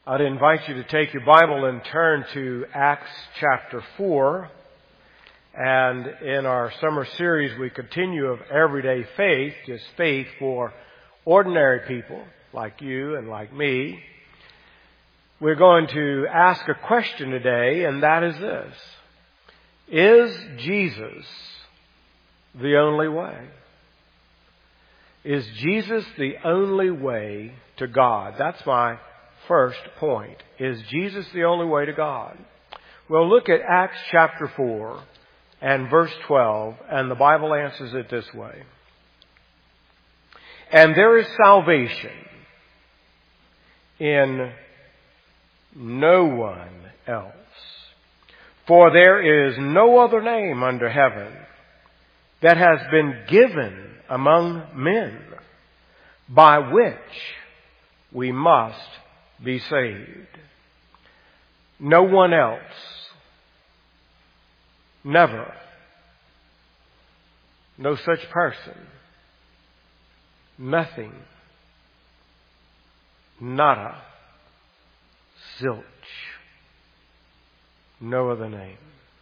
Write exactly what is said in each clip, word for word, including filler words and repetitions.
I'd invite you to take your Bible and turn to Acts chapter four. And in our summer series, we continue of everyday faith, just faith for ordinary people like you and like me. We're going to ask a question today, and that is this: is Jesus the only way? Is Jesus the only way to God? That's my first point. Is Jesus the only way to God? Well, look at Acts chapter four and verse twelve, and the Bible answers it this way. And there is salvation in no one else, for there is no other name under heaven that has been given among men by which we must be saved. No one else. Never. No such person. Nothing. Nada. Zilch. No other name.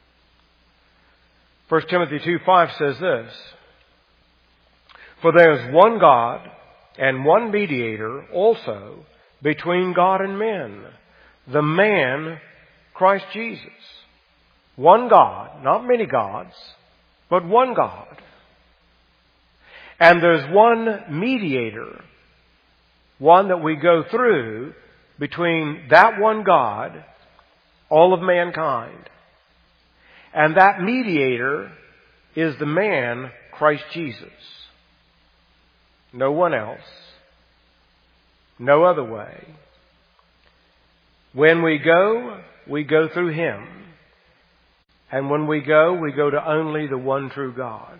First Timothy two five says this: for there is one God and one mediator also between God and men, the man Christ Jesus. One God, not many gods, but one God. And there's one mediator, one that we go through between that one God, all of mankind. And that mediator is the man Christ Jesus. No one else. No other way. When we go, we go through Him. And when we go, we go to only the one true God.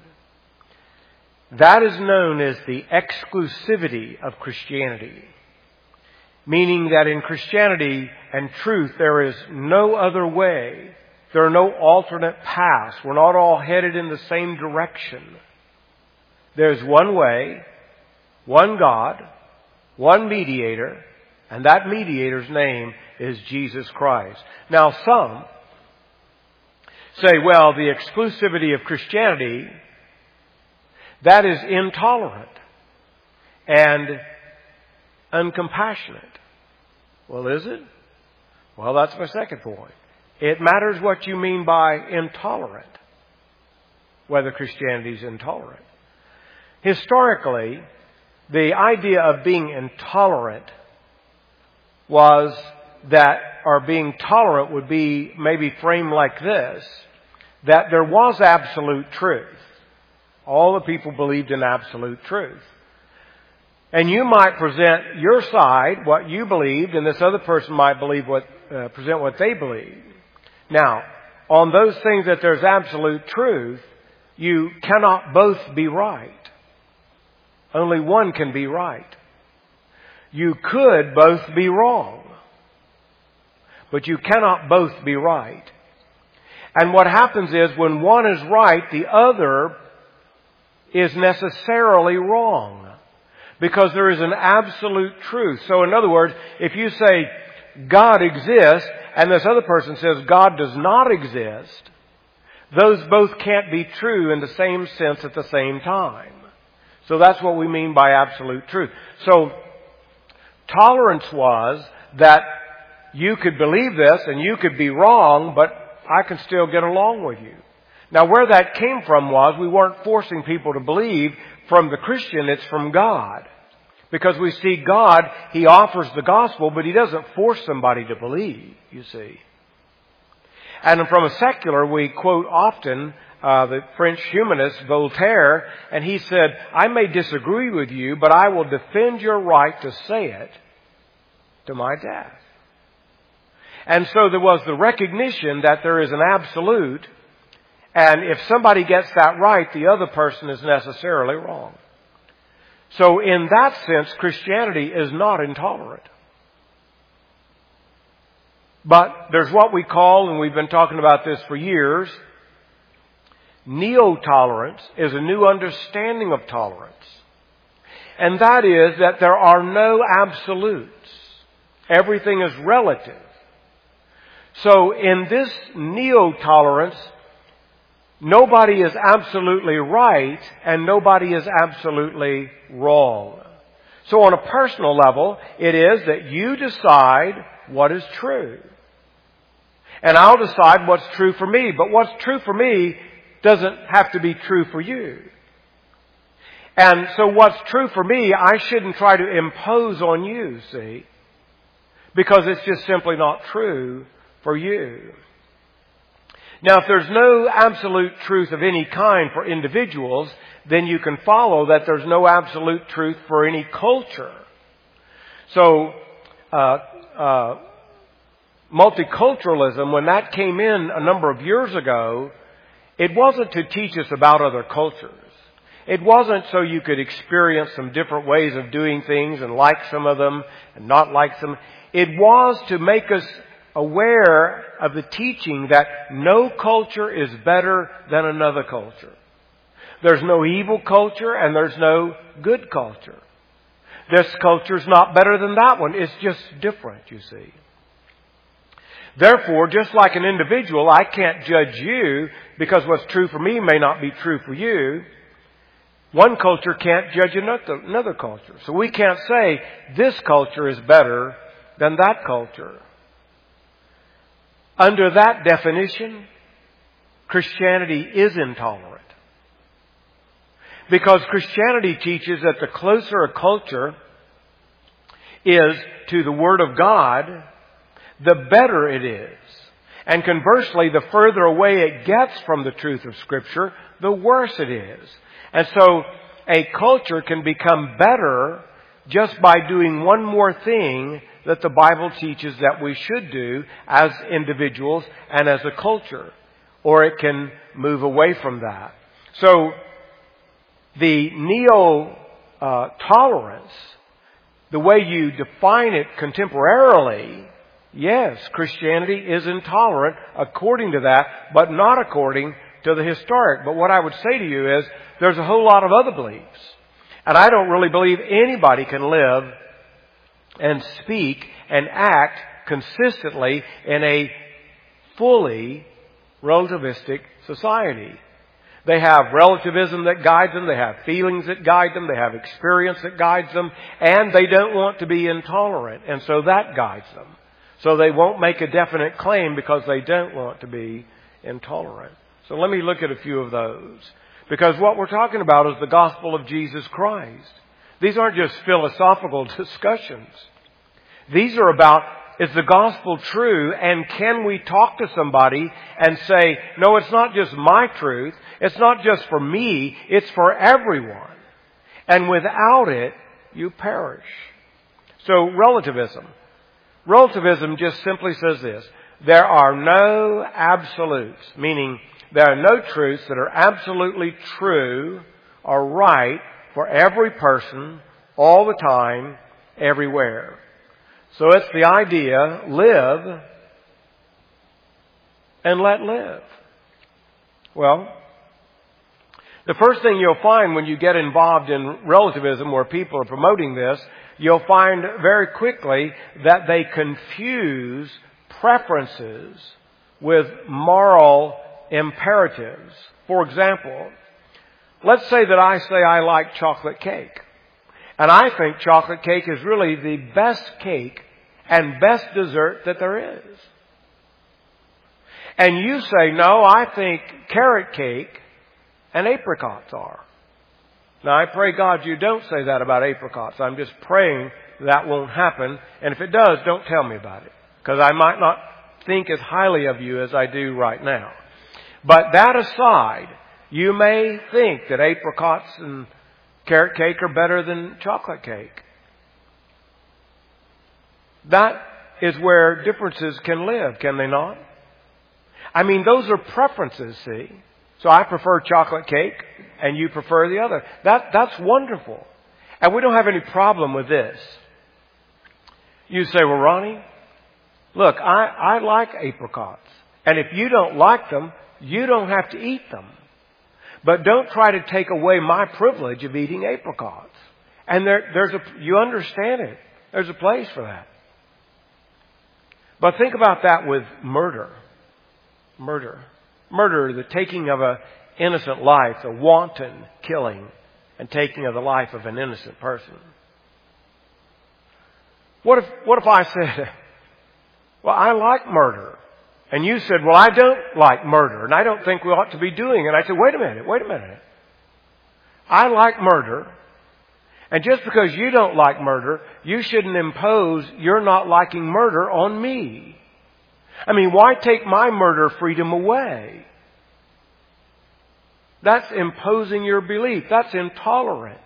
That is known as the exclusivity of Christianity. Meaning that in Christianity and truth, there is no other way. There are no alternate paths. We're not all headed in the same direction. There's one way, one God, one mediator, and that mediator's name is Jesus Christ. Now some say, well, the exclusivity of Christianity, that is intolerant and uncompassionate. Well, is it? Well, that's my second point. It matters what you mean by intolerant, whether Christianity is intolerant. Historically, the idea of being intolerant was that, or being tolerant would be maybe framed like this, that there was absolute truth. All the people believed in absolute truth. And you might present your side, what you believed, and this other person might believe what, uh, present what they believe. Now, on those things that there's absolute truth, you cannot both be right. Only one can be right. You could both be wrong. But you cannot both be right. And what happens is when one is right, the other is necessarily wrong. Because there is an absolute truth. So in other words, if you say God exists and this other person says God does not exist, those both can't be true in the same sense at the same time. So that's what we mean by absolute truth. So tolerance was that you could believe this and you could be wrong, but I can still get along with you. Now where that came from was we weren't forcing people to believe from the Christian, it's from God. Because we see God, He offers the gospel, but He doesn't force somebody to believe, you see. And from a secular, we quote often uh, the French humanist Voltaire, and he said, I may disagree with you, but I will defend your right to say it to my death. And so there was the recognition that there is an absolute, and if somebody gets that right, the other person is necessarily wrong. So in that sense, Christianity is not intolerant. But there's what we call, and we've been talking about this for years, neo-tolerance is a new understanding of tolerance. And that is that there are no absolutes. Everything is relative. So in this neo-tolerance, nobody is absolutely right and nobody is absolutely wrong. So on a personal level, it is that you decide what is true. And I'll decide what's true for me. But what's true for me doesn't have to be true for you. And so what's true for me, I shouldn't try to impose on you, see? Because it's just simply not true for you. Now, if there's no absolute truth of any kind for individuals, then you can follow that there's no absolute truth for any culture. So, uh, uh, multiculturalism, when that came in a number of years ago, it wasn't to teach us about other cultures. It wasn't so you could experience some different ways of doing things and like some of them and not like some. It was to make us aware of the teaching that no culture is better than another culture. There's no evil culture and there's no good culture. This culture's not better than that one. It's just different, you see. Therefore, just like an individual, I can't judge you because what's true for me may not be true for you. One culture can't judge another, another culture. So we can't say this culture is better than that culture. Under that definition, Christianity is intolerant. Because Christianity teaches that the closer a culture is to the Word of God, the better it is. And conversely, the further away it gets from the truth of Scripture, the worse it is. And so a culture can become better just by doing one more thing that the Bible teaches that we should do as individuals and as a culture. Or it can move away from that. So the neo-tolerance, the way you define it contemporarily, yes, Christianity is intolerant according to that, but not according to the historic. But what I would say to you is there's a whole lot of other beliefs. And I don't really believe anybody can live and speak and act consistently in a fully relativistic society. They have relativism that guides them. They have feelings that guide them. They have experience that guides them. And they don't want to be intolerant. And so that guides them. So they won't make a definite claim because they don't want to be intolerant. So let me look at a few of those. Because what we're talking about is the gospel of Jesus Christ. These aren't just philosophical discussions. These are about, is the gospel true? And can we talk to somebody and say, no, it's not just my truth. It's not just for me. It's for everyone. And without it, you perish. So relativism. Relativism just simply says this. There are no absolutes, meaning there are no truths that are absolutely true or right for every person, all the time, everywhere. So it's the idea, live and let live. Well, the first thing you'll find when you get involved in relativism where people are promoting this, you'll find very quickly that they confuse preferences with moral imperatives. For example, let's say that I say I like chocolate cake. And I think chocolate cake is really the best cake and best dessert that there is. And you say, no, I think carrot cake and apricots are. Now, I pray God you don't say that about apricots. I'm just praying that won't happen. And if it does, don't tell me about it. Because I might not think as highly of you as I do right now. But that aside, you may think that apricots and carrot cake are better than chocolate cake. That is where differences can live, can they not? I mean, those are preferences, see? So I prefer chocolate cake and you prefer the other. That, that's wonderful. And we don't have any problem with this. You say, well, Ronnie, look, I, I like apricots. And if you don't like them, you don't have to eat them. But don't try to take away my privilege of eating apricots. And there, there's a, you understand it. There's a place for that. But think about that with murder. Murder. Murder, the taking of an innocent life, the wanton killing and taking of the life of an innocent person. What if, what if I said, well, I like murder. And you said, well, I don't like murder and I don't think we ought to be doing it. I said, wait a minute, wait a minute. I like murder. And just because you don't like murder, you shouldn't impose your not liking murder on me. I mean, why take my murder freedom away? That's imposing your belief. That's intolerant.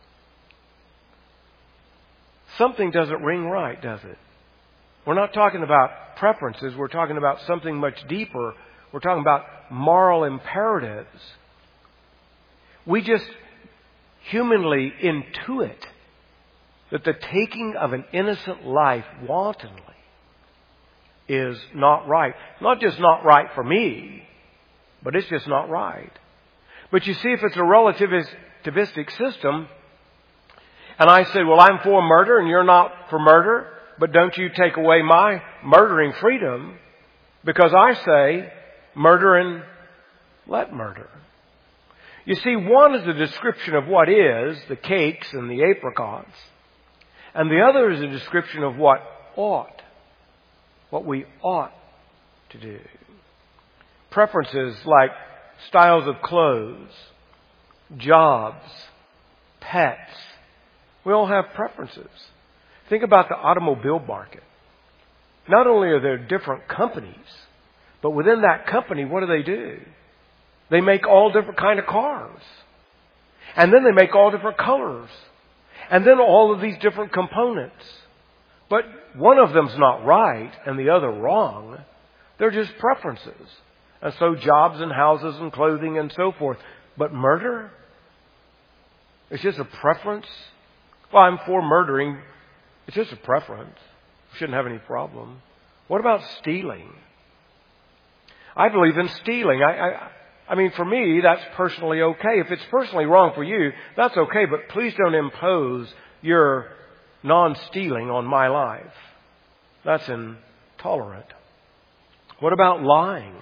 Something doesn't ring right, does it? We're not talking about preferences. We're talking about something much deeper. We're talking about moral imperatives. We just humanly intuit that the taking of an innocent life wantonly is not right. Not just not right for me, but it's just not right. But you see, if it's a relativistic system, and I say, well, I'm for murder and you're not for murder, but don't you take away my murdering freedom because I say murder and let murder. You see, one is a description of what is, the cakes and the apricots, and the other is a description of what ought, what we ought to do. Preferences like styles of clothes, jobs, pets. We all have preferences. Think about the automobile market. Not only are there different companies, but within that company, what do they do? They make all different kind of cars. And then they make all different colors. And then all of these different components. But one of them's not right and the other wrong. They're just preferences. And so jobs and houses and clothing and so forth. But murder? It's just a preference? Well, I'm for murdering. It's just a preference. Shouldn't have any problem. What about stealing? I believe in stealing. I, I, I mean, for me, that's personally okay. If it's personally wrong for you, that's okay. But please don't impose your non-stealing on my life. That's intolerant. What about lying?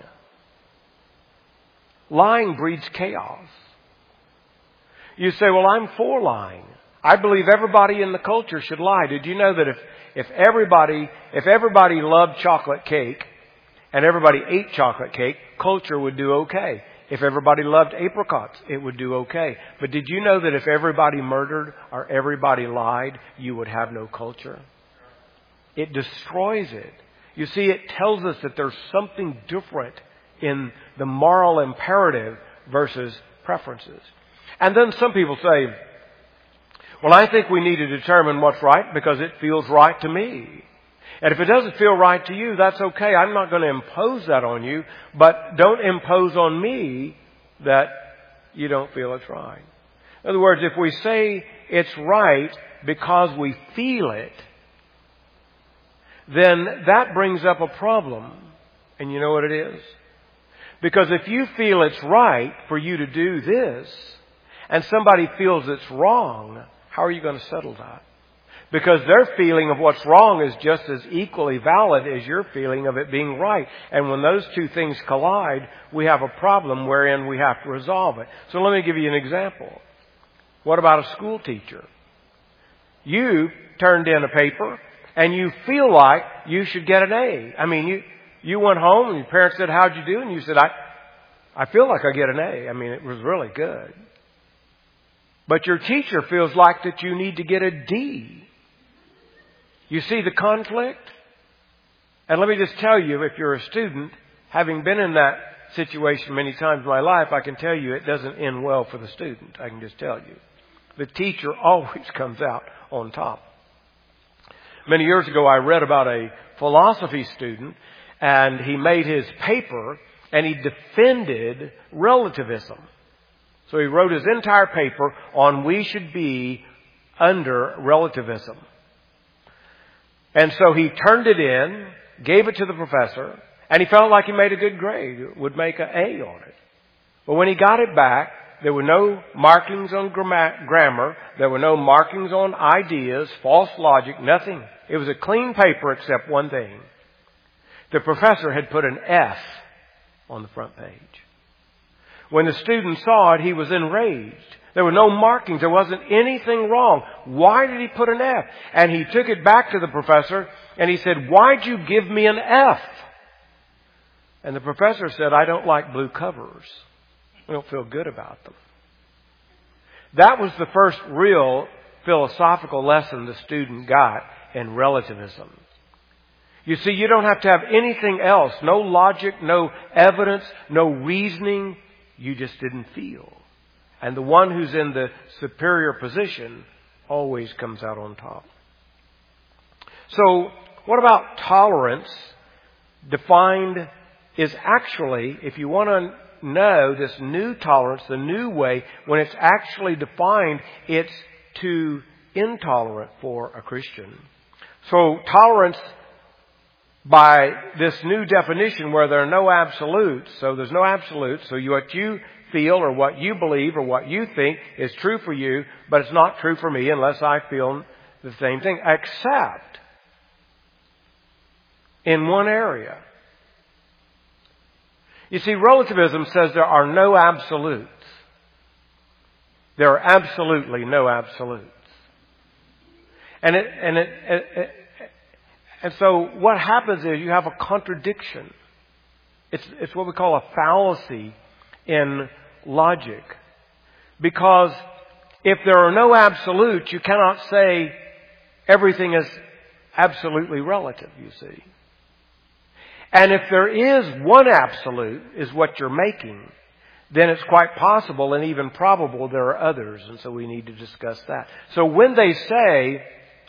Lying breeds chaos. You say, well, I'm for lying. I believe everybody in the culture should lie. Did you know that if, if everybody, if everybody loved chocolate cake and everybody ate chocolate cake, culture would do okay. If everybody loved apricots, it would do okay. But did you know that if everybody murdered or everybody lied, you would have no culture? It destroys it. You see, it tells us that there's something different in the moral imperative versus preferences. And then some people say, well, I think we need to determine what's right because it feels right to me. And if it doesn't feel right to you, that's okay. I'm not going to impose that on you, but don't impose on me that you don't feel it's right. In other words, if we say it's right because we feel it, then that brings up a problem. And you know what it is? Because if you feel it's right for you to do this, and somebody feels it's wrong, how are you going to settle that? Because their feeling of what's wrong is just as equally valid as your feeling of it being right. And when those two things collide, we have a problem wherein we have to resolve it. So let me give you an example. What about a school teacher? You turned in a paper and you feel like you should get an A. I mean, you, you went home and your parents said, how'd you do? And you said, I, I feel like I get an A. I mean, it was really good. But your teacher feels like that you need to get a D. You see the conflict? And let me just tell you, if you're a student, having been in that situation many times in my life, I can tell you it doesn't end well for the student. I can just tell you. The teacher always comes out on top. Many years ago, I read about a philosophy student, and he made his paper, and he defended relativism. So he wrote his entire paper on we should be under relativism. And so he turned it in, gave it to the professor, and he felt like he made a good grade, would make an A on it. But when he got it back, there were no markings on grammar, there were no markings on ideas, false logic, nothing. It was a clean paper except one thing. The professor had put an F on the front page. When the student saw it, he was enraged. There were no markings. There wasn't anything wrong. Why did he put an F? And he took it back to the professor and he said, "Why'd you give me an F?" And the professor said, "I don't like blue covers. I don't feel good about them." That was the first real philosophical lesson the student got in relativism. You see, you don't have to have anything else. No logic, no evidence, no reasoning. You just didn't feel. And the one who's in the superior position always comes out on top. So, what about tolerance? Defined is actually, if you want to know this new tolerance, the new way, when it's actually defined, it's too intolerant for a Christian. So, tolerance, by this new definition where there are no absolutes, so there's no absolutes, so you, what you feel or what you believe or what you think is true for you, but it's not true for me unless I feel the same thing, except in one area. You see, relativism says there are no absolutes. There are absolutely no absolutes. And it, and it, it, it And so what happens is you have a contradiction. It's, it's what we call a fallacy in logic. Because if there are no absolutes, you cannot say everything is absolutely relative, you see. And if there is one absolute, is what you're making, then it's quite possible and even probable there are others. And so we need to discuss that. So when they say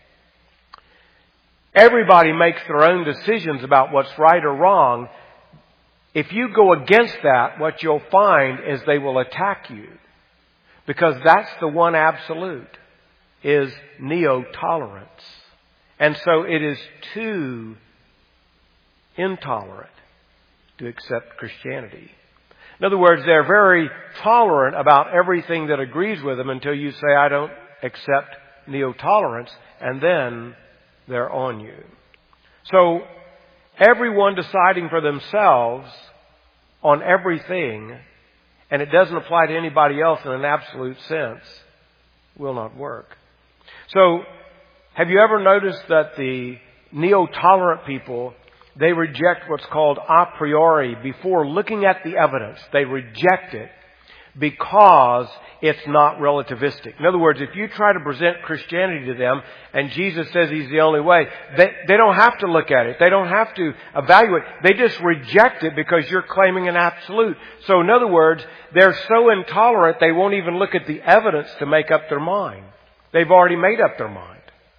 everybody makes their own decisions about what's right or wrong, if you go against that, what you'll find is they will attack you. Because that's the one absolute, is neo-tolerance. And so it is too intolerant to accept Christianity. In other words, they're very tolerant about everything that agrees with them until you say, "I don't accept neo-tolerance," and then they're on you. So, everyone deciding for themselves on everything, and it doesn't apply to anybody else in an absolute sense, will not work. So, have you ever noticed that the neo-tolerant people, they reject what's called a priori before looking at the evidence? They reject it because it's not relativistic. In other words, if you try to present Christianity to them and Jesus says He's the only way, they, they don't have to look at it. They don't have to evaluate. They just reject it because you're claiming an absolute. So in other words, they're so intolerant they won't even look at the evidence to make up their mind. They've already made up their mind.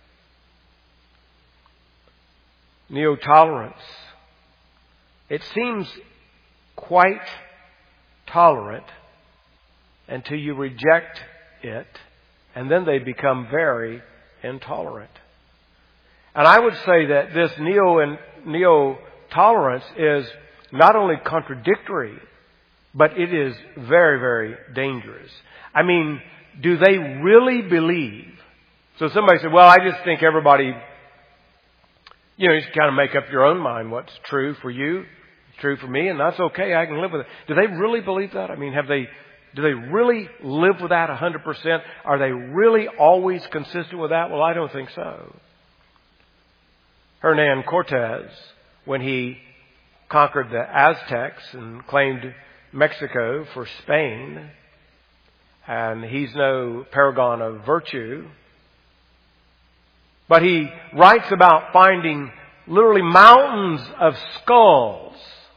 Neo-tolerance. It seems quite tolerant until you reject it, and then they become very intolerant. And I would say that this neo and neo-tolerance is not only contradictory, but it is very, very dangerous. I mean, do they really believe? So somebody said, "Well, I just think everybody, you know, you just kind of make up your own mind what's true for you, true for me, and that's okay. I can live with it." Do they really believe that? I mean, have they? Do they really live with that one hundred percent? Are they really always consistent with that? Well, I don't think so. Hernan Cortez, when he conquered the Aztecs and claimed Mexico for Spain, and he's no paragon of virtue, but he writes about finding literally mountains of skulls.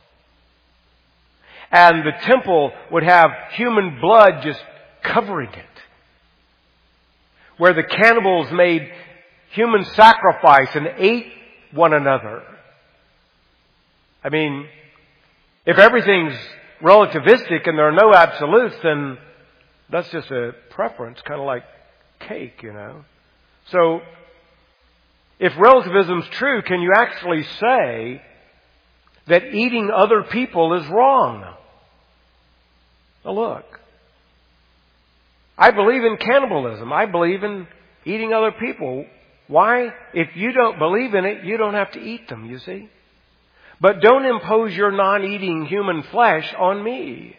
And the temple would have human blood just covering it. Where the cannibals made human sacrifice and ate one another. I mean, if everything's relativistic and there are no absolutes, then that's just a preference, kind of like cake, you know. So, if relativism's true, can you actually say that eating other people is wrong? Now look, I believe in cannibalism. I believe in eating other people. Why? If you don't believe in it, you don't have to eat them, you see. But don't impose your non-eating human flesh on me.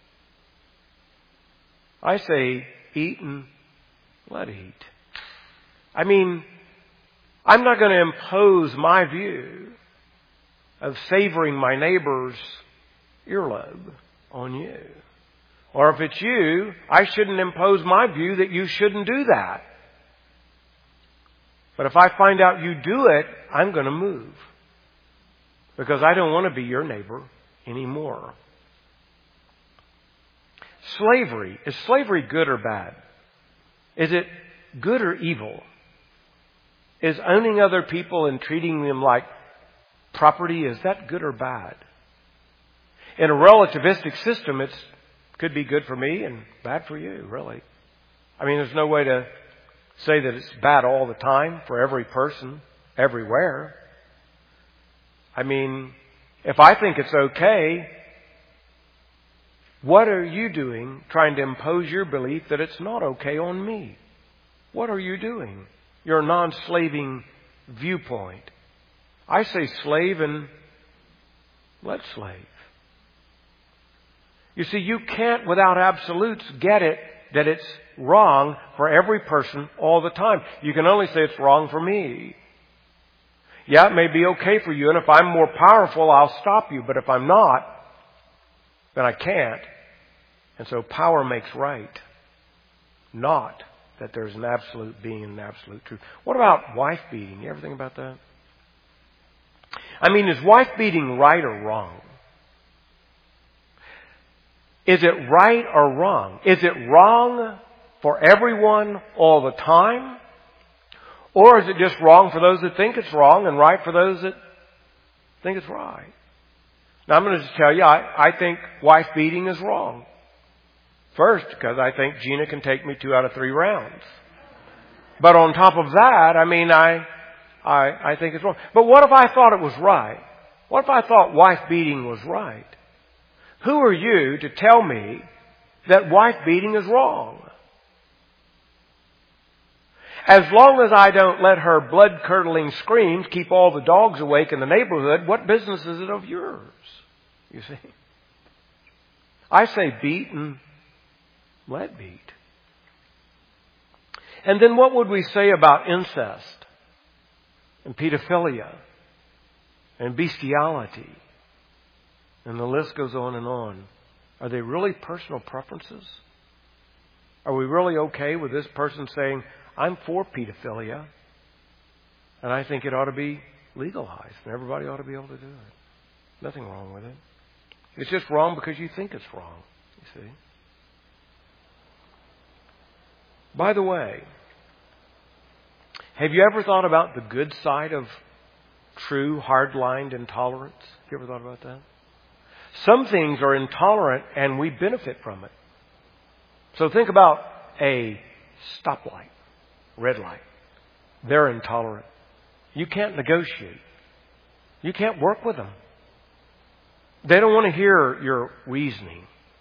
I say, eat and let eat. I mean, I'm not going to impose my view of savoring my neighbor's earlobe on you. Or if it's you, I shouldn't impose my view that you shouldn't do that. But if I find out you do it, I'm going to move. Because I don't want to be your neighbor anymore. Slavery. Is slavery good or bad? Is it good or evil? Is owning other people and treating them like property, is that good or bad? In a relativistic system, it could be good for me and bad for you, really. I mean, there's no way to say that it's bad all the time for every person, everywhere. I mean, if I think it's okay, what are you doing trying to impose your belief that it's not okay on me? What are you doing? Your non-slaving viewpoint. I say slave and let slave. You see, you can't without absolutes get it that it's wrong for every person all the time. You can only say it's wrong for me. Yeah, it may be okay for you, and if I'm more powerful, I'll stop you. But if I'm not, then I can't. And so power makes right. Not that there's an absolute being and an absolute truth. What about wife beating? You ever think about that? I mean, is wife beating right or wrong? Is it right or wrong? Is it wrong for everyone all the time? Or is it just wrong for those that think it's wrong and right for those that think it's right? Now I'm going to just tell you, I, I think wife beating is wrong. First, because I think Gina can take me two out of three rounds. But on top of that, I mean, I, I, I think it's wrong. But what if I thought it was right? What if I thought wife beating was right? Who are you to tell me that wife beating is wrong? As long as I don't let her blood-curdling screams keep all the dogs awake in the neighborhood, what business is it of yours? You see? I say beat and let beat. And then what would we say about incest and pedophilia and bestiality? And the list goes on and on. Are they really personal preferences? Are we really okay with this person saying, I'm for pedophilia, and I think it ought to be legalized, and everybody ought to be able to do it. Nothing wrong with it. It's just wrong because you think it's wrong, you see. By the way, have you ever thought about the good side of true, hard-lined intolerance? Have you ever thought about that? Some things are intolerant, and we benefit from it. So think about a stoplight. Red light. They're intolerant. You can't negotiate. You can't work with them. They don't want to hear your reasoning.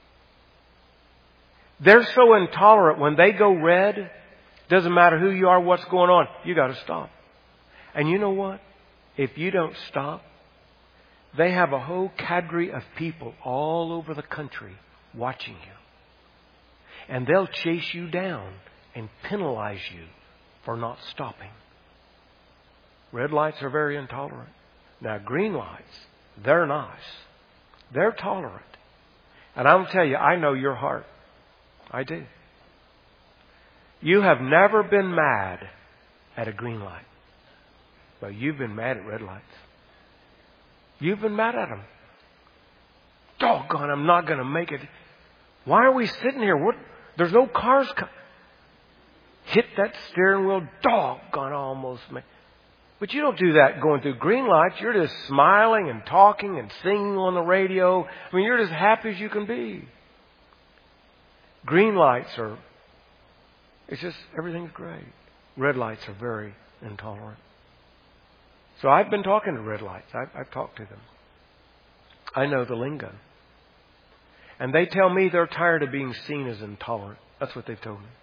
They're so intolerant when they go red, doesn't matter who you are, what's going on, you got to stop. And you know what? If you don't stop, they have a whole cadre of people all over the country watching you. And they'll chase you down and penalize you for not stopping. Red lights are very intolerant. Now, green lights, they're nice. They're tolerant. And I'll tell you, I know your heart. I do. You have never been mad at a green light. But you've been mad at red lights. You've been mad at them. Doggone, I'm not going to make it. Why are we sitting here? What? There's no cars coming. Hit that steering wheel, doggone, I almost made. But you don't do that going through green lights. You're just smiling and talking and singing on the radio. I mean, you're as happy as you can be. Green lights are, it's just, everything's great. Red lights are very intolerant. So I've been talking to red lights. I've, I've talked to them. I know the lingo. And they tell me they're tired of being seen as intolerant. That's what they've told me.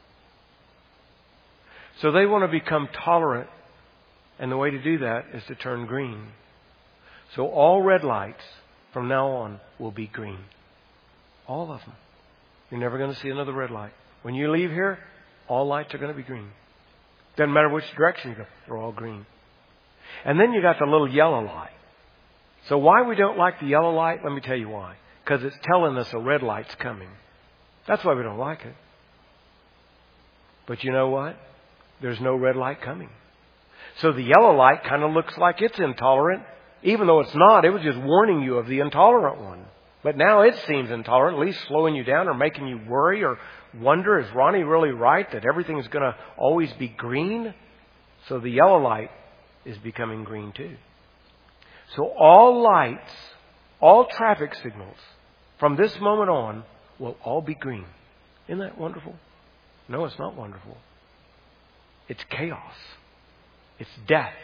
So they want to become tolerant, and the way to do that is to turn green. So all red lights from now on will be green. All of them. You're never going to see another red light. When you leave here, all lights are going to be green. Doesn't matter which direction you go. They're all green. And then you got the little yellow light. So why we don't like the yellow light, let me tell you why. Because it's telling us a red light's coming. That's why we don't like it. But you know what? There's no red light coming. So the yellow light kind of looks like it's intolerant. Even though it's not, it was just warning you of the intolerant one. But now it seems intolerant, at least slowing you down or making you worry or wonder, is Ronnie really right that everything's going to always be green? So the yellow light is becoming green too. So all lights, all traffic signals from this moment on will all be green. Isn't that wonderful? No, it's not wonderful. It's chaos. It's death.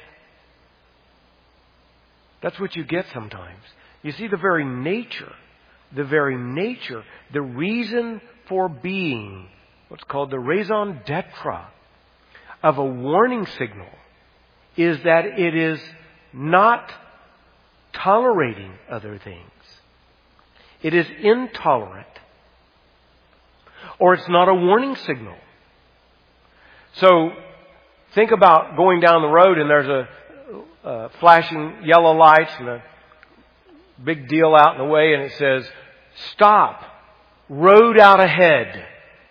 That's what you get sometimes. You see, the very nature, the very nature, the reason for being, what's called the raison d'etre of a warning signal, is that it is not tolerating other things. It is intolerant. Or it's not a warning signal. So, think about going down the road and there's a uh, flashing yellow lights and a big deal out in the way and it says, stop, road out ahead.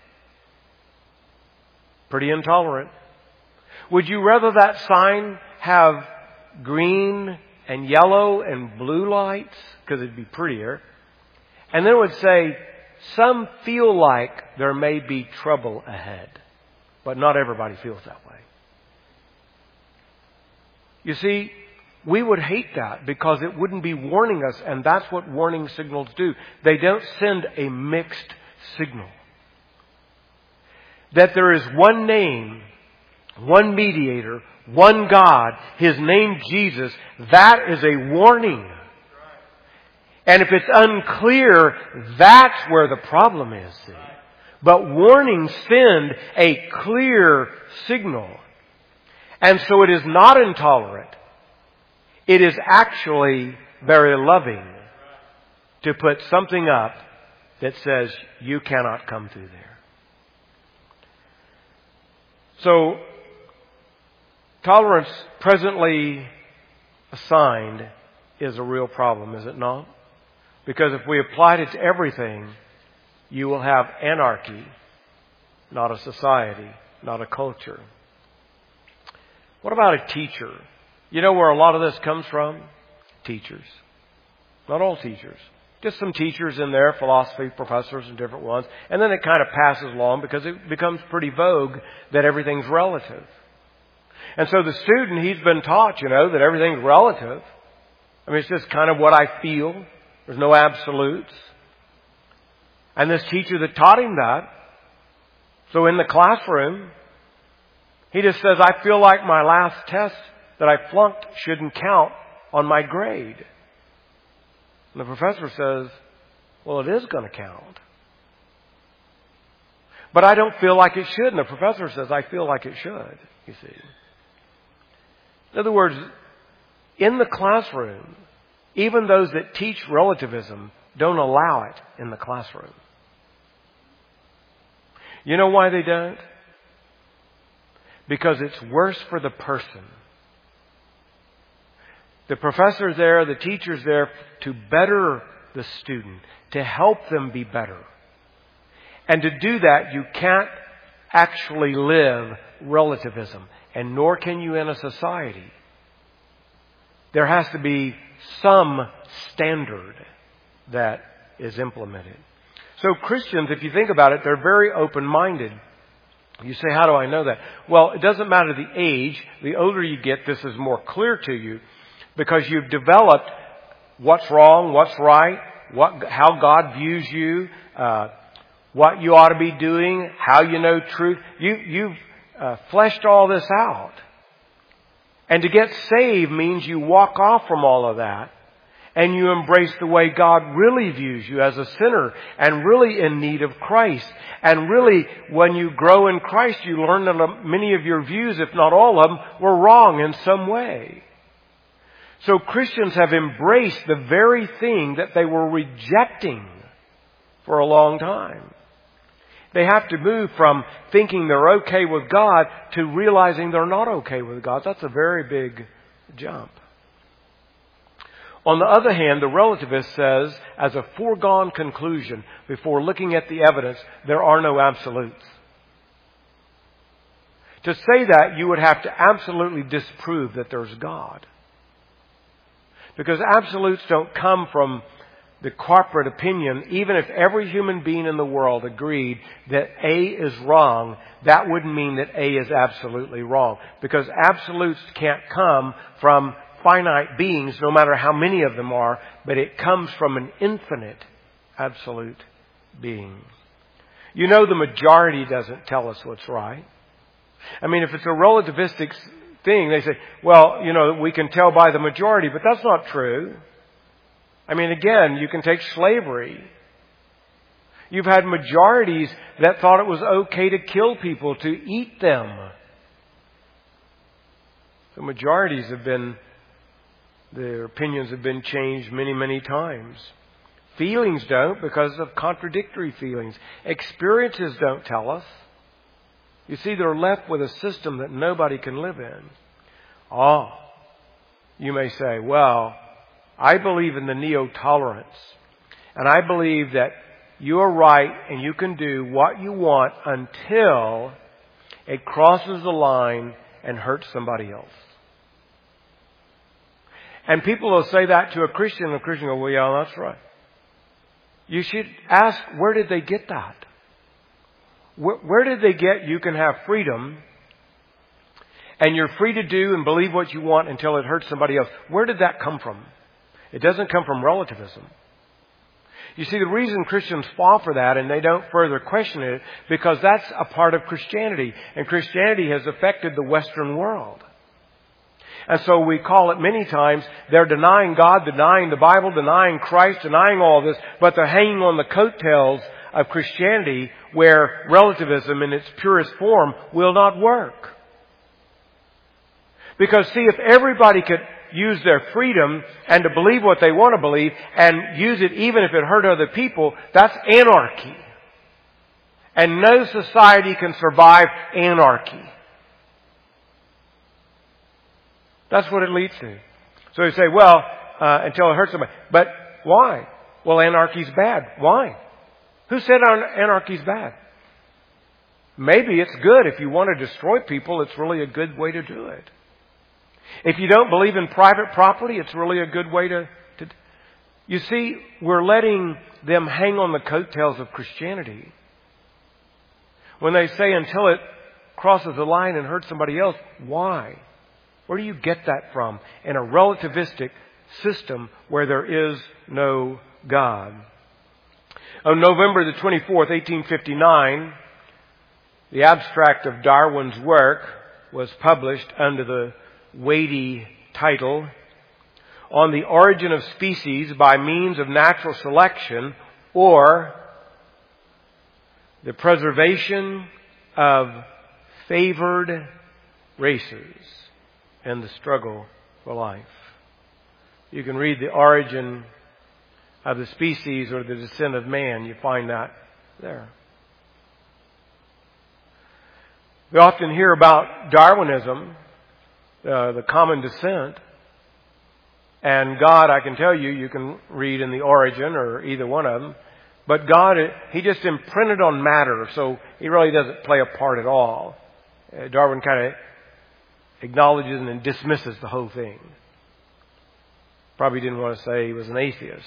Pretty intolerant. Would you rather that sign have green and yellow and blue lights? Because it'd be prettier. And then it would say, some feel like there may be trouble ahead. But not everybody feels that way. You see, we would hate that because it wouldn't be warning us, and that's what warning signals do. They don't send a mixed signal. That there is one name, one mediator, one God, His name Jesus, that is a warning. And if it's unclear, that's where the problem is, see. But warnings send a clear signal. And so it is not intolerant. It is actually very loving to put something up that says you cannot come through there. So, tolerance presently assigned is a real problem, is it not? Because if we applied it to everything, you will have anarchy, not a society, not a culture. What about a teacher? You know where a lot of this comes from? Teachers. Not all teachers. Just some teachers in there, philosophy professors and different ones. And then it kind of passes along because it becomes pretty vogue that everything's relative. And so the student, he's been taught, you know, that everything's relative. I mean, it's just kind of what I feel. There's no absolutes. And this teacher that taught him that, so in the classroom, he just says, I feel like my last test that I flunked shouldn't count on my grade. And the professor says, well, it is going to count. But I don't feel like it should. And the professor says, I feel like it should, you see. In other words, in the classroom, even those that teach relativism don't allow it in the classroom. You know why they don't? Because it's worse for the person. The professor's there, the teacher's there to better the student, to help them be better. And to do that, you can't actually live relativism, and nor can you in a society. There has to be some standard that is implemented. So Christians, if you think about it, they're very open-minded. You say, how do I know that? Well, it doesn't matter the age. The older you get, this is more clear to you because you've developed what's wrong, what's right, what, how God views you, uh, what you ought to be doing, how you know truth. You, you've uh, fleshed all this out. And to get saved means you walk off from all of that and you embrace the way God really views you as a sinner and really in need of Christ. And really, when you grow in Christ, you learn that many of your views, if not all of them, were wrong in some way. So Christians have embraced the very thing that they were rejecting for a long time. They have to move from thinking they're okay with God to realizing they're not okay with God. That's a very big jump. On the other hand, the relativist says, as a foregone conclusion, before looking at the evidence, there are no absolutes. To say that, you would have to absolutely disprove that there's God. Because absolutes don't come from the corporate opinion. Even if every human being in the world agreed that A is wrong, that wouldn't mean that A is absolutely wrong. Because absolutes can't come from finite beings, no matter how many of them are, but it comes from an infinite absolute being. You know, the majority doesn't tell us what's right. I mean, if it's a relativistic thing, they say, well, you know, we can tell by the majority, but that's not true. I mean, again, you can take slavery. You've had majorities that thought it was okay to kill people, to eat them. The majorities have been, their opinions have been changed many, many times. Feelings don't, because of contradictory feelings. Experiences don't tell us. You see, they're left with a system that nobody can live in. Oh, you may say, well, I believe in the neo-tolerance. And I believe that you are right and you can do what you want until it crosses the line and hurts somebody else. And people will say that to a Christian, and a Christian will go, well, yeah, that's right. You should ask, where did they get that? Where, where did they get you can have freedom and you're free to do and believe what you want until it hurts somebody else? Where did that come from? It doesn't come from relativism. You see, the reason Christians fall for that and they don't further question it, because that's a part of Christianity. And Christianity has affected the Western world. And so we call it many times, they're denying God, denying the Bible, denying Christ, denying all this, but they're hanging on the coattails of Christianity, where relativism in its purest form will not work. Because see, if everybody could use their freedom and to believe what they want to believe and use it even if it hurt other people, that's anarchy. And no society can survive anarchy. That's what it leads to. So you say, well, uh, until it hurts somebody. But why? Well, anarchy's bad. Why? Who said anarchy's bad? Maybe it's good. If you want to destroy people, it's really a good way to do it. If you don't believe in private property, it's really a good way to, to... You see, we're letting them hang on the coattails of Christianity. When they say until it crosses the line and hurts somebody else, why? Where do you get that from? In a relativistic system where there is no God. On November the twenty-fourth, eighteen fifty-nine, the abstract of Darwin's work was published under the weighty title, On the Origin of Species by Means of Natural Selection, or the Preservation of Favored Races and the Struggle for Life. You can read The Origin of the Species or The Descent of Man. You find that there. We often hear about Darwinism, uh, the common descent. And God, I can tell you, you can read in The Origin or either one of them. But God, He just imprinted on matter, so He really doesn't play a part at all. Uh, Darwin kind of acknowledges and dismisses the whole thing. Probably didn't want to say he was an atheist.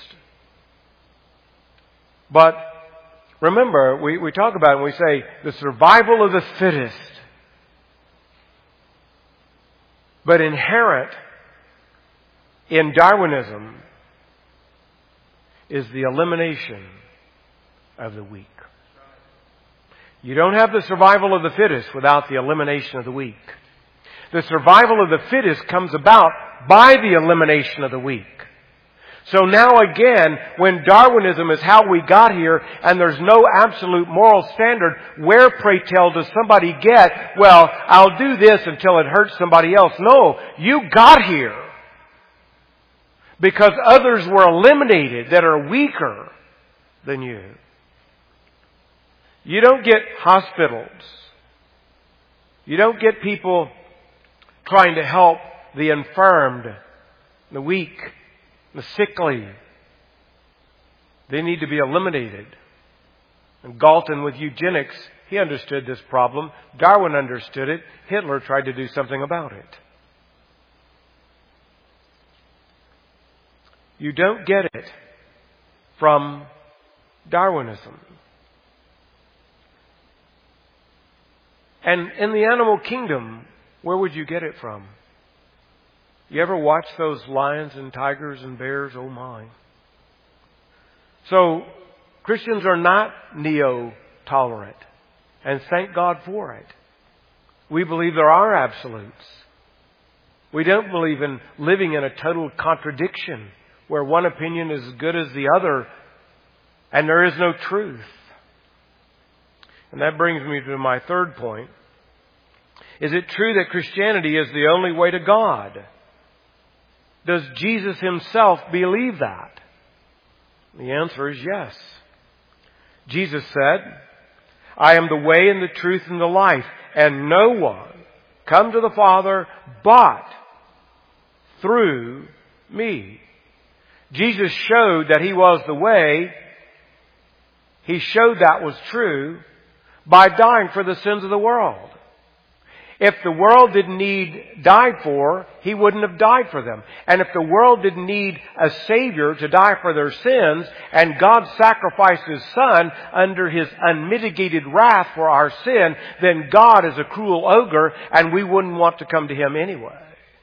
But remember, we, we talk about it and we say the survival of the fittest. But inherent in Darwinism is the elimination of the weak. You don't have the survival of the fittest without the elimination of the weak. The survival of the fittest comes about by the elimination of the weak. So now again, when Darwinism is how we got here and there's no absolute moral standard, where, pray tell, does somebody get, well, I'll do this until it hurts somebody else? No, you got here. because others were eliminated that are weaker than you. You don't get hospitals. You don't get people trying to help the infirmed, the weak, the sickly. They need to be eliminated. And Galton with eugenics, he understood this problem. Darwin understood it. Hitler tried to do something about it. You don't get it from Darwinism. And in the animal kingdom, where would you get it from? You ever watch those lions and tigers and bears? Oh my. So, Christians are not neo-tolerant. And thank God for it. We believe there are absolutes. We don't believe in living in a total contradiction where one opinion is as good as the other and there is no truth. And that brings me to my third point. Is it true that Christianity is the only way to God? Does Jesus himself believe that? The answer is yes. Jesus said, I am the way and the truth and the life, and no one come to the Father but through me. Jesus showed that He was the way. He showed that was true by dying for the sins of the world. If the world didn't need died for, He wouldn't have died for them. And if the world didn't need a Savior to die for their sins, and God sacrificed His Son under His unmitigated wrath for our sin, then God is a cruel ogre and we wouldn't want to come to Him anyway.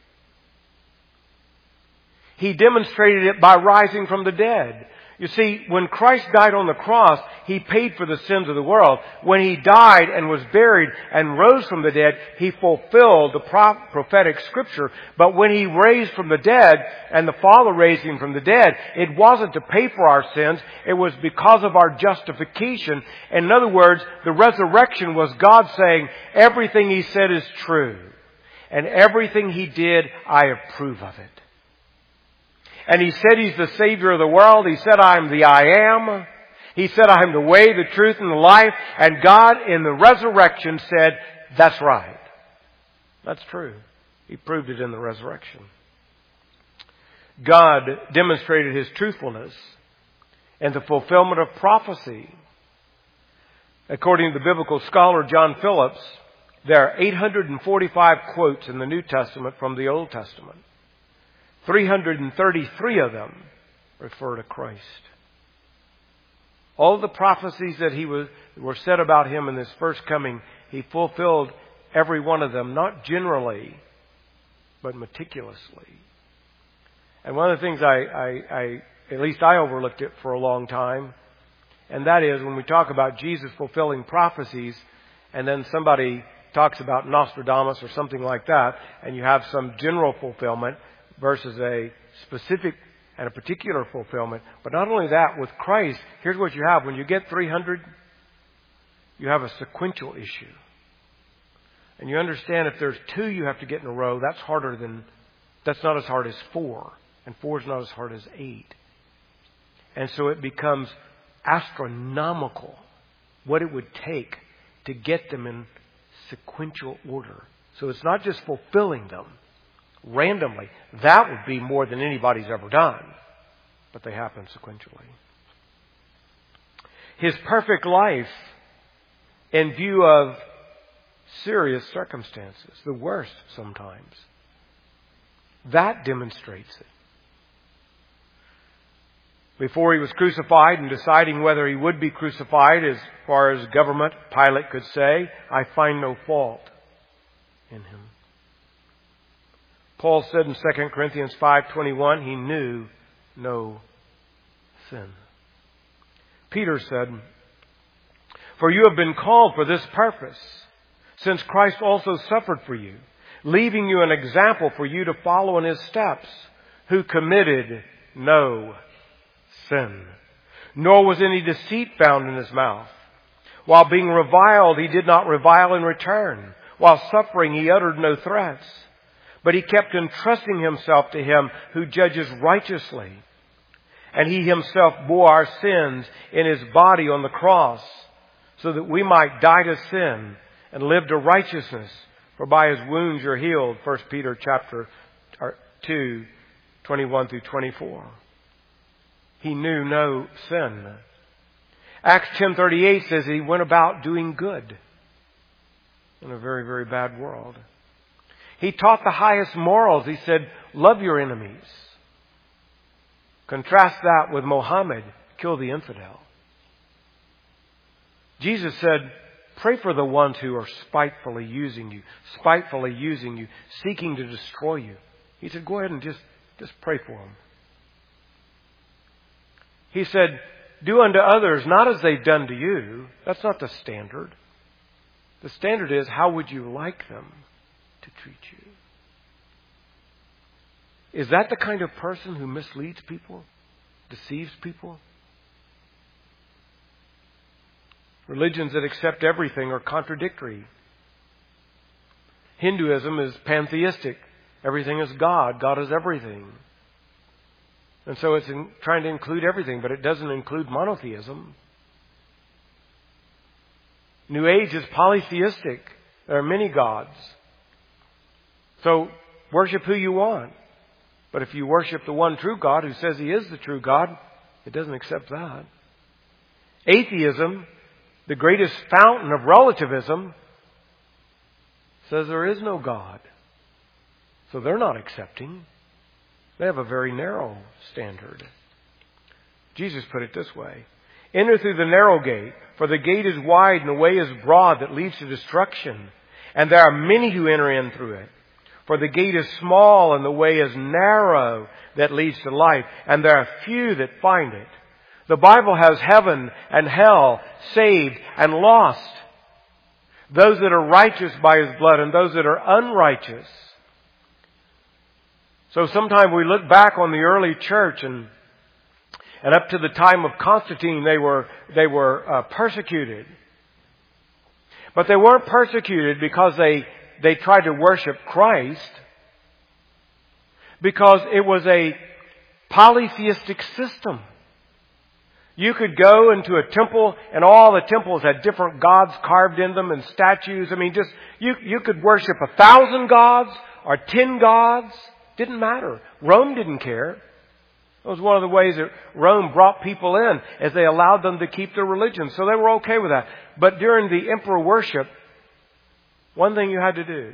He demonstrated it by rising from the dead. You see, when Christ died on the cross, He paid for the sins of the world. When He died and was buried and rose from the dead, He fulfilled the prophetic scripture. But when He raised from the dead and the Father raised Him from the dead, it wasn't to pay for our sins. It was because of our justification. In other words, the resurrection was God saying, everything He said is true. And everything He did, I approve of it. And He said He's the Savior of the world. He said, I am the I am. He said, I am the way, the truth, and the life. And God in the resurrection said, that's right. That's true. He proved it in the resurrection. God demonstrated His truthfulness in the fulfillment of prophecy. According to the biblical scholar John Phillips, there are eight hundred forty-five quotes in the New Testament from the Old Testament. three hundred thirty-three of them refer to Christ. All the prophecies that he was, were said about Him in His first coming, He fulfilled every one of them, not generally, but meticulously. And one of the things I, I, I, at least I overlooked it for a long time, and that is when we talk about Jesus fulfilling prophecies, and then somebody talks about Nostradamus or something like that, and you have some general fulfillment, versus a specific and a particular fulfillment. But not only that, with Christ, here's what you have. When you get three hundred, you have a sequential issue. And you understand if there's two you have to get in a row, that's harder than, that's not as hard as four. And four is not as hard as eight. And so it becomes astronomical what it would take to get them in sequential order. So it's not just fulfilling them randomly. That would be more than anybody's ever done. But they happen sequentially. His perfect life in view of serious circumstances, the worst sometimes, that demonstrates it. Before He was crucified and deciding whether He would be crucified, as far as government, Pilate could say, I find no fault in Him. Paul said in Second Corinthians five twenty-one, he knew no sin. Peter said, for you have been called for this purpose, since Christ also suffered for you, leaving you an example for you to follow in His steps, who committed no sin, nor was any deceit found in His mouth. While being reviled, He did not revile in return. While suffering, He uttered no threats. but he kept entrusting himself to him who judges righteously. And he himself bore our sins in his body on the cross, so that we might die to sin and live to righteousness. For by his wounds you're healed. First Peter chapter two, twenty-one through twenty-four. He knew no sin. Acts ten thirty-eight says he went about doing good in a very, very bad world. He taught the highest morals. He said, love your enemies. Contrast that with Mohammed, kill the infidel. Jesus said, pray for the ones who are spitefully using you, spitefully using you, seeking to destroy you. He said, go ahead and just, just pray for them. He said, do unto others not as they've done to you. That's not the standard. The standard is, how would you like them to treat you? Is that the kind of person who misleads people, deceives people? Religions that accept everything are contradictory. Hinduism is pantheistic. Everything is God. God is everything. And so it's in, trying to include everything, but it doesn't include monotheism. New Age is polytheistic. There are many gods. So worship who you want. But if you worship the one true God who says He is the true God, it doesn't accept that. Atheism, the greatest fountain of relativism, says there is no God. So they're not accepting. They have a very narrow standard. Jesus put it this way. Enter through the narrow gate, for the gate is wide and the way is broad that leads to destruction. And there are many who enter in through it. For the gate is small and the way is narrow that leads to life. And there are few that find it. The Bible has heaven and hell, saved and lost. Those that are righteous by His blood and those that are unrighteous. So sometimes we look back on the early church and and up to the time of Constantine they were they were uh, persecuted. But they weren't persecuted because they they tried to worship Christ, because it was a polytheistic system. You could go into a temple and all the temples had different gods carved in them and statues. I mean, just you you could worship a thousand gods or ten gods. Didn't matter. Rome didn't care. It was one of the ways that Rome brought people in, as they allowed them to keep their religion. So they were okay with that. But during the emperor worship, one thing you had to do,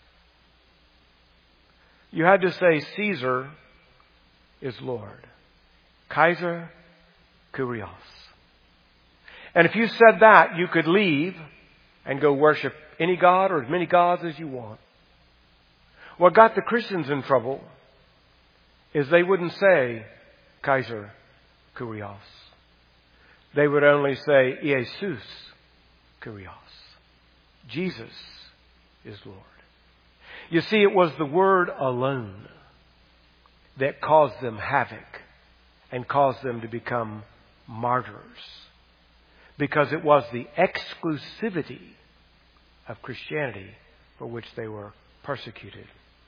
you had to say, Caesar is Lord. Kaiser Kyrios. And if you said that, you could leave and go worship any god or as many gods as you want. What got the Christians in trouble is they wouldn't say Kaiser Kyrios. They would only say Jesus Kyrios. Jesus is Lord. You see, it was the word alone that caused them havoc and caused them to become martyrs. Because it was the exclusivity of Christianity for which they were persecuted.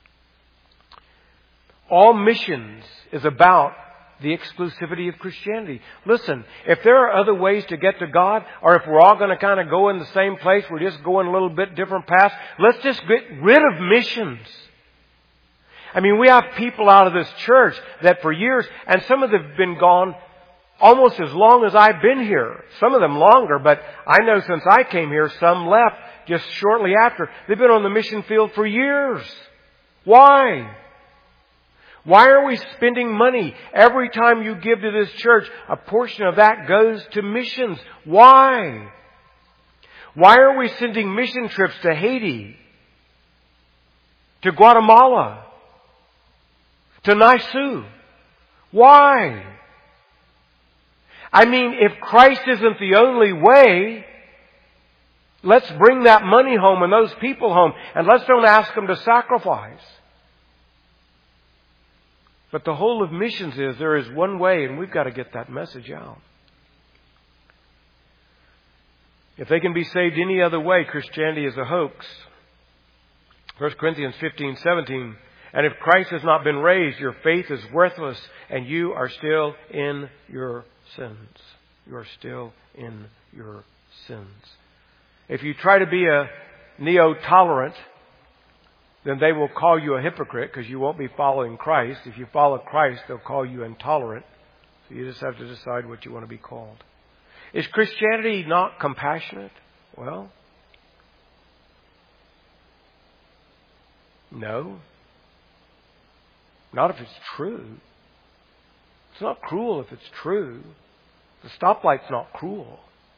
All missions is about the exclusivity of Christianity. Listen, if there are other ways to get to God, or if we're all going to kind of go in the same place, we're just going a little bit different paths, let's just get rid of missions. I mean, we have people out of this church that for years, and some of them have been gone almost as long as I've been here. Some of them longer, but I know since I came here, some left just shortly after. They've been on the mission field for years. Why? Why are we spending money? Every time you give to this church, a portion of that goes to missions. Why? Why are we sending mission trips to Haiti, to Guatemala, to Naissu? Why? I mean, if Christ isn't the only way, let's bring that money home and those people home, and let's don't ask them to sacrifice. But the whole of missions is there is one way, and we've got to get that message out. If they can be saved any other way, Christianity is a hoax. First Corinthians fifteen seventeen And if Christ has not been raised, your faith is worthless and you are still in your sins. You are still in your sins. If you try to be a neo-tolerant, then they will call you a hypocrite because you won't be following Christ. If you follow Christ, they'll call you intolerant. So you just have to decide what you want to be called. Is Christianity not compassionate? Well, no. Not if it's true. It's not cruel if it's true. The stoplight's not cruel.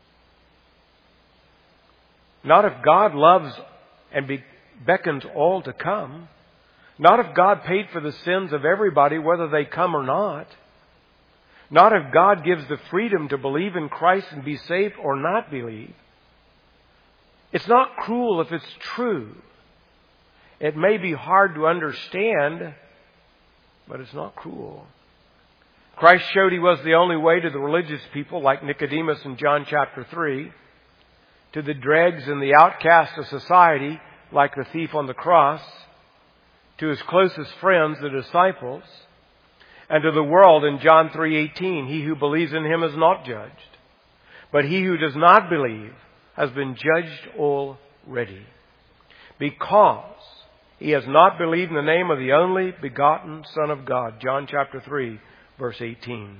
Not if God loves and be, beckons all to come. Not if God paid for the sins of everybody, whether they come or not. Not if God gives the freedom to believe in Christ and be saved or not believe. It's not cruel if it's true. It may be hard to understand, but it's not cruel. Christ showed He was the only way to the religious people, like Nicodemus in John chapter three, to the dregs and the outcasts of society, like the thief on the cross, to His closest friends, the disciples, and to the world in John three eighteen, he who believes in Him is not judged, but he who does not believe has been judged already, because he has not believed in the name of the only begotten Son of God. John chapter three, verse eighteen.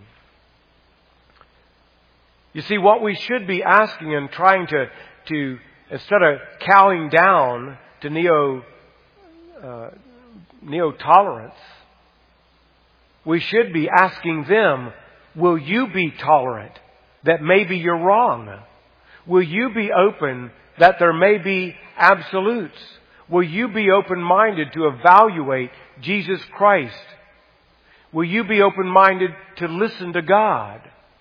You see, what we should be asking and trying to, to instead of cowing down to neo, uh, neo-tolerance, we should be asking them, will you be tolerant that maybe you're wrong? Will you be open that there may be absolutes? Will you be open-minded to evaluate Jesus Christ? Will you be open-minded to listen to God?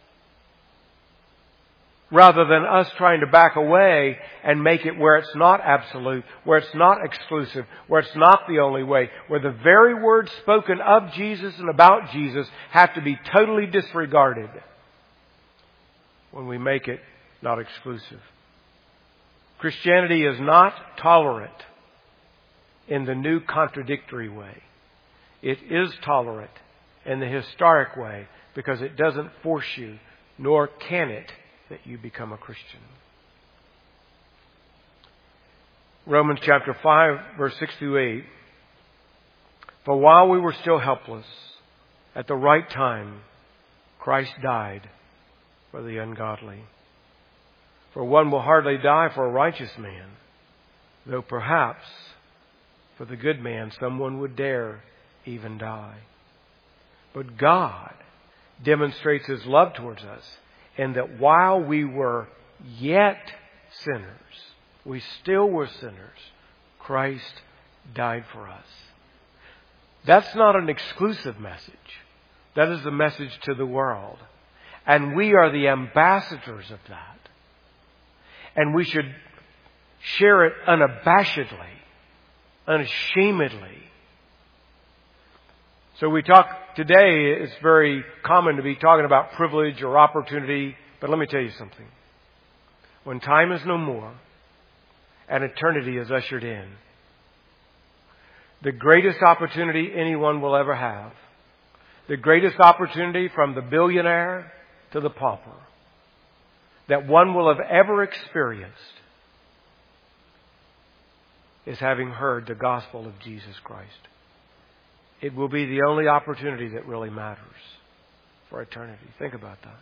Rather than us trying to back away and make it where it's not absolute, where it's not exclusive, where it's not the only way, where the very words spoken of Jesus and about Jesus have to be totally disregarded when we make it not exclusive. Christianity is not tolerant in the new contradictory way. It is tolerant in the historic way because it doesn't force you, nor can it, that you become a Christian. Romans chapter five, verse six through eight. For while we were still helpless, at the right time, Christ died for the ungodly. For one will hardly die for a righteous man, though perhaps for the good man someone would dare even die. But God demonstrates His love towards us, and that while we were yet sinners, we still were sinners, Christ died for us. That's not an exclusive message. That is the message to the world. And we are the ambassadors of that. And we should share it unabashedly, unashamedly. So we talk today, it's very common to be talking about privilege or opportunity. But let me tell you something. When time is no more and eternity is ushered in, the greatest opportunity anyone will ever have, the greatest opportunity from the billionaire to the pauper, that one will have ever experienced is having heard the gospel of Jesus Christ. It will be the only opportunity that really matters for eternity. Think about that.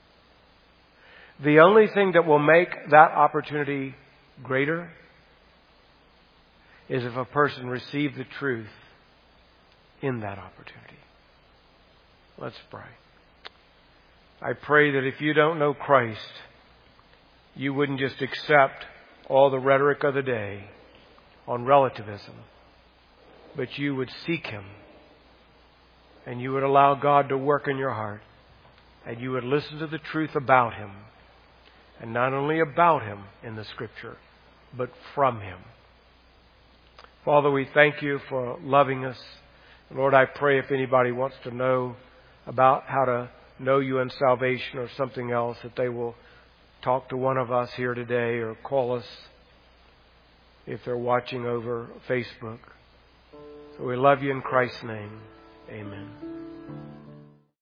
The only thing that will make that opportunity greater is if a person received the truth in that opportunity. Let's pray. I pray that if you don't know Christ, you wouldn't just accept all the rhetoric of the day on relativism, but you would seek Him, and you would allow God to work in your heart, and you would listen to the truth about Him, and not only about Him in the Scripture, but from Him. Father, we thank You for loving us. Lord, I pray if anybody wants to know about how to know You in salvation or something else, that they will talk to one of us here today or call us if they're watching over Facebook. We love you in Christ's name. Amen.